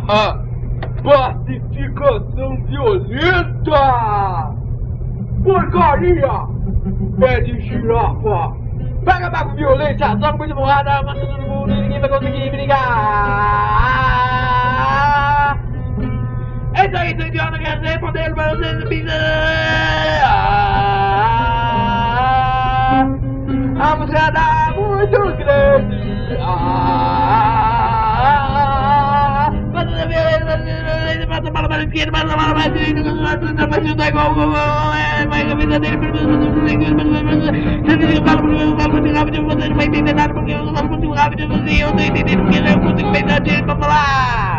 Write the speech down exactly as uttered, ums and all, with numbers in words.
A pacificação violenta! Porcaria! Pé de girafa! Pega a com violência, joga muito porrada, mata todo mundo e ninguém vai conseguir brigar! É isso aí, seu idiota, quer dizer, poder para vocês, pizza! A música dá muito grande! Ah, mata a violência, mata a bala para a esquerda, mata a bala para a direita, vai chutar igual o gol, vai a vida dele, você fala porque eu falo muito rápido, você não vai entender nada porque eu falo muito rápido, você não entender porque eu consigo pensar direito para falar!